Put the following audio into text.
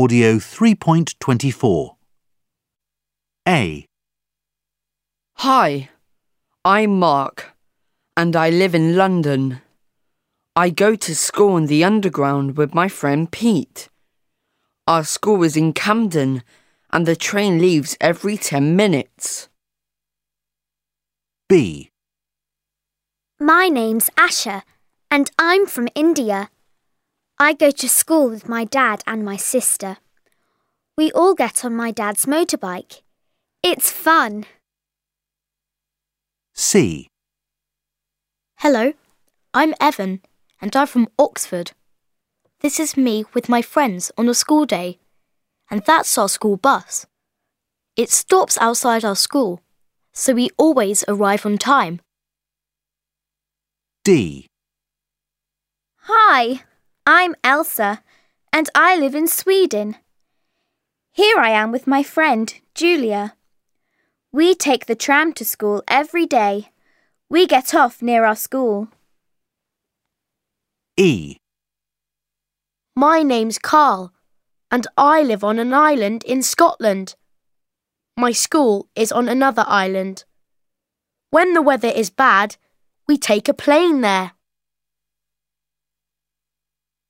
Audio 3.24. A. Hi, I'm Mark, and I live in London. I go to school in the Underground with my friend Pete. Our school is in Camden, and the train leaves every 10 minutes. B. My name's Asha, and I'm from India. I go to school with my dad and my sister. We all get on my dad's motorbike. It's fun. C. Hello, I'm Evan, and I'm from Oxford. This is me with my friends on a school day, and that's our school bus. It stops outside our school, so we always arrive on time. D. Hi, I'm Elsa, and I live in Sweden. Here I am with my friend, Julia. We take the tram to school every day. We get off near our school. E. My name's Carl, and I live on an island in Scotland. My school is on another island. When the weather is bad, we take a plane there.